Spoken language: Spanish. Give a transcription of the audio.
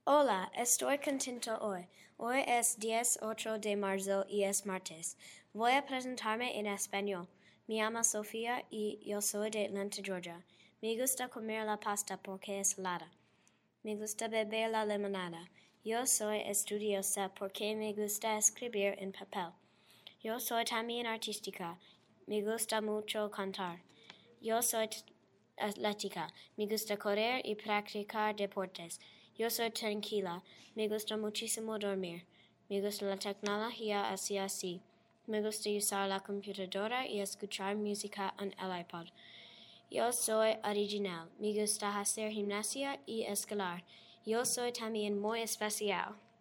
Hola, estoy contento hoy. Hoy es 18 de marzo y es martes. Voy a presentarme en español. Me llamo Sofía y yo soy de Atlanta, Georgia. Me gusta comer la pasta porque es salada. Me gusta beber la limonada. Yo soy estudiosa porque me gusta escribir en papel. Yo soy también artística. Me gusta mucho cantar. Yo soy atlética. Me gusta correr y practicar deportes. Yo soy tranquila. Me gusta muchísimo dormir. Me gusta la tecnología así. Me gusta usar la computadora y escuchar música en el iPod. Yo soy original. Me gusta hacer gimnasia y escalar. Yo soy también muy especial.